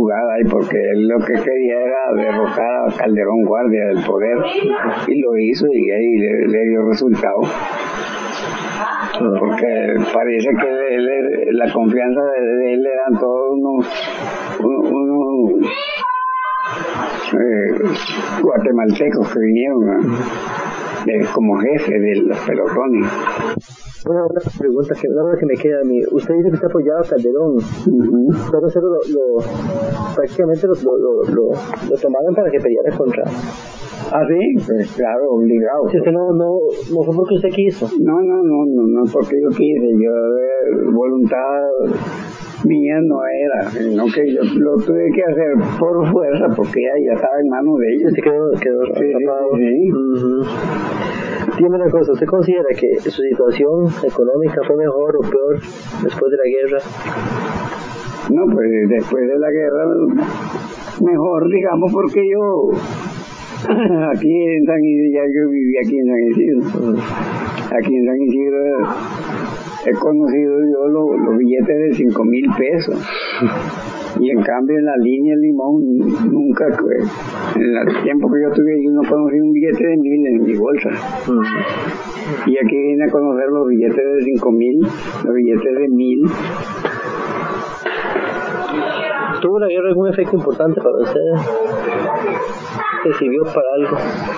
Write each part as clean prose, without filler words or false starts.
jugada ahí, porque él lo que quería era derrocar a Calderón Guardia del poder, y lo hizo, y ahí le dio resultado. Porque parece que la confianza de él eran todos unos guatemaltecos que vinieron como jefe de los pelotones. Una pregunta que me queda a mí. Usted dice que usted apoyaba a Calderón. Pero eso prácticamente lo tomaron para que peleara contra. Ah, sí, pues claro, obligado. Si usted no fue porque usted quiso. No porque yo quise. Yo voluntad mía no era, sino que yo lo tuve que hacer por fuerza, porque ya estaba en manos de ellos. Se quedó atrapado. Sí. Dime una cosa, ¿usted considera que su situación económica fue mejor o peor después de la guerra? No, pues después de la guerra, mejor, digamos, porque yo aquí en San Isidro, ya yo viví aquí en San Isidro. Aquí en San Isidro he conocido yo los billetes de 5,000 pesos. Y en cambio en la línea Limón nunca, en el tiempo que yo tuve ahí, no conocí un billete de 1,000 en mi bolsa. Y aquí vine a conocer los billetes de 5,000, los billetes de 1,000. ¿Tuvo la guerra algún efecto importante para usted? ¿Que sirvió para algo?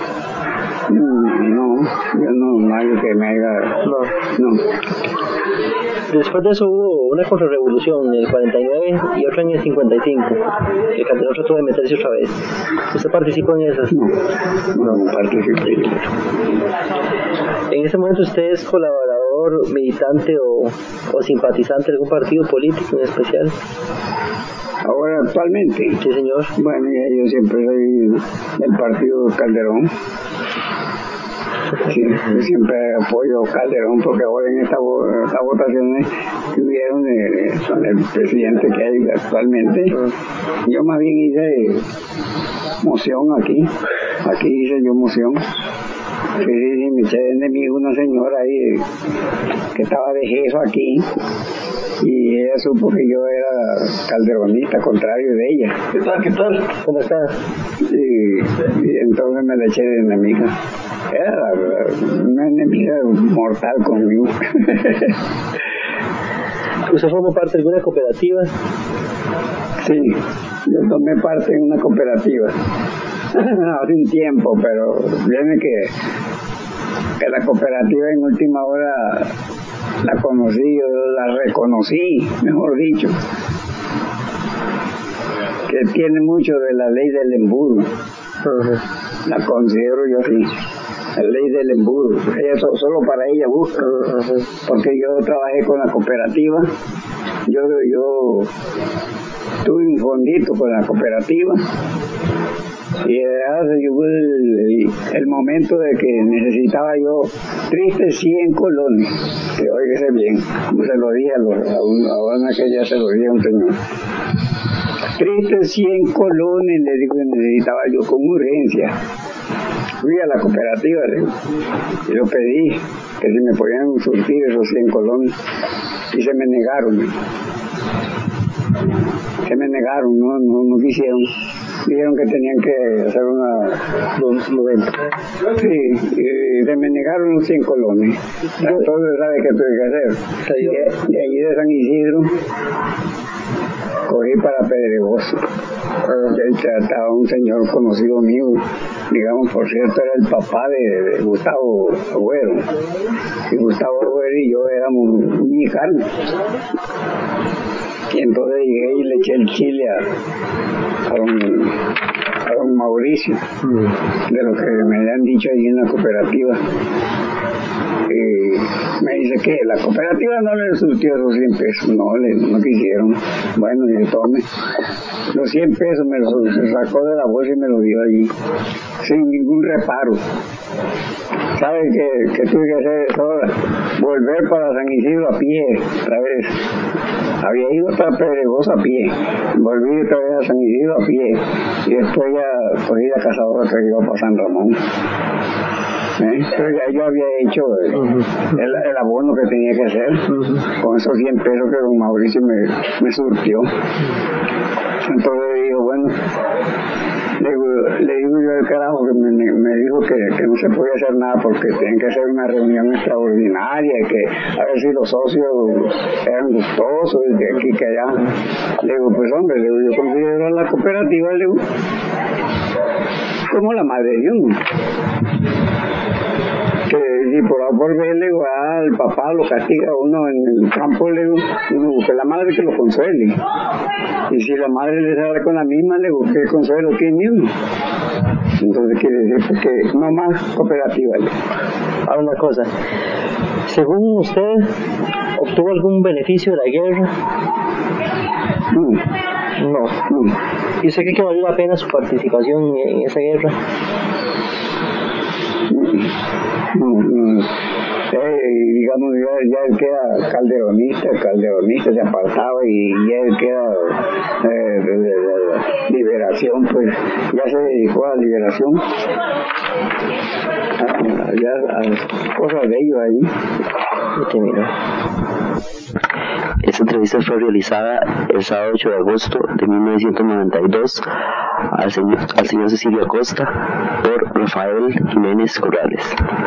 No, algo que me haga... No. Después de eso hubo una contrarrevolución en el 49 y otra en el 55, que Calderón trató de meterse otra vez. ¿Usted participó en esas? No participé. ¿En ese momento usted es colaborador, militante o simpatizante de algún partido político en especial? Ahora, actualmente. Sí, señor. Bueno, yo siempre soy del partido Calderón. Sí, yo siempre apoyo a Calderón, porque ahora en estas votaciones que hubieron con el presidente que hay actualmente, yo más bien hice moción aquí hice yo moción. Sí, me eché de enemigo una señora ahí que estaba de jefa aquí, y ella supo que yo era calderonista, contrario de ella. ¿Qué tal? ¿Cómo está? Y entonces me la eché de enemiga. Era una enemiga mortal conmigo. ¿Usted formó parte de alguna cooperativa? Sí, yo tomé parte en una cooperativa hace un tiempo, pero viene que la cooperativa en última hora la conocí, yo la reconocí, mejor dicho, que tiene mucho de la ley del embudo. La considero yo así, la ley del embudo. Ella solo para ella busca, porque yo trabajé con la cooperativa, yo tuve un fondito con la cooperativa, y llegó el momento de que necesitaba yo tristes 100 colones, que óigase bien, se lo dije a una que ya se lo dije a un señor. Tristes 100 colones, le digo, necesitaba yo con urgencia. Fui a la cooperativa y lo pedí, que si me podían surtir esos 100 colones, y se me negaron, no quisieron. Dijeron que tenían que hacer los 90. Sí, y se me negaron los 100 colones. Entonces, ¿sabe qué tuve que hacer? De allí de San Isidro, cogí para Pedregoso. Estaba un señor conocido mío, digamos, por cierto, era el papá de Gustavo Agüero. Y Gustavo Agüero y yo éramos mexicanos. Y entonces llegué y le eché el chile a don Mauricio, de lo que me habían dicho allí en la cooperativa. Y me dice que la cooperativa no le surtió esos 100 pesos, no quisieron. Bueno, yo tome los 100 pesos, me los sacó de la bolsa y me los dio allí, sin ningún reparo. ¿Sabe que tuve que hacer eso? Volver para San Isidro a pie, otra vez. Había ido hasta Pedregoso a pie, volví otra vez a San Isidro a pie, y después ya cogí la cazadora que iba para San Ramón. Entonces ya yo había hecho el abono que tenía que hacer, con esos 100 pesos que don Mauricio me surtió. Entonces dijo, bueno, le digo yo al carajo que me dijo que no se podía hacer nada porque tenían que hacer una reunión extraordinaria y que a ver si los socios eran gustosos y que aquí que allá. Le digo, pues hombre, le digo, yo considero a la cooperativa, le digo, como la madre de uno. Que si por A por B, le digo, el papá lo castiga a uno en el campo, le digo, uno busca la madre que lo consuele. Y si la madre le sale con la misma, le digo, ¿qué consuelo tiene uno? Entonces quiere decir que no más cooperativa. Ahora una cosa, según usted, ¿obtuvo algún beneficio de la guerra? No. ¿Y usted cree que valió la pena su participación en esa guerra? Digamos, ya él queda calderonista se apartaba y ya él queda de liberación, pues ya se dedicó a la liberación, a cosas de ellos ahí. Y terminó. Esta entrevista fue realizada el sábado 8 de agosto de 1992 al señor Cecilio Acosta por Rafael Jiménez Corrales.